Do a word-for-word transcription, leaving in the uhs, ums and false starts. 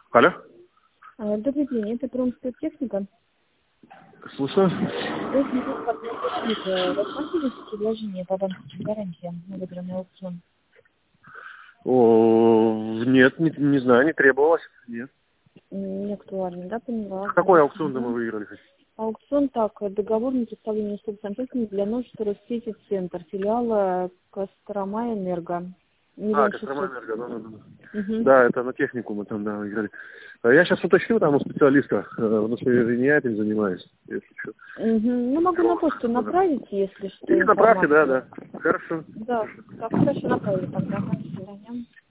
Алло. А, Добрый день, это промспецтехника. Слушаю. Вы смотрите, как техника. Рассматриваете предложение по банковским гарантиям на выигранный аукцион? О, нет, не, не знаю, не требовалось. Нет. Не актуально, да, поняла. Какой аукцион Мгм. мы выиграли? Аукцион, так, договор на представление услуг сантехники для множества сети центр, филиала Кострома Энерго. А, Миллион Кострома шестьсот. Энерго, да, да, да. Угу. Да, это на технику мы там, да, выиграли. А я сейчас уточню там у специалиста, э, потому что не я этим занимаюсь, если что. Угу. Ну, могу на почту направить, если что, Или направьте, да, информацию. да. Хорошо. Да, так, хорошо, направили тогда. До свидания.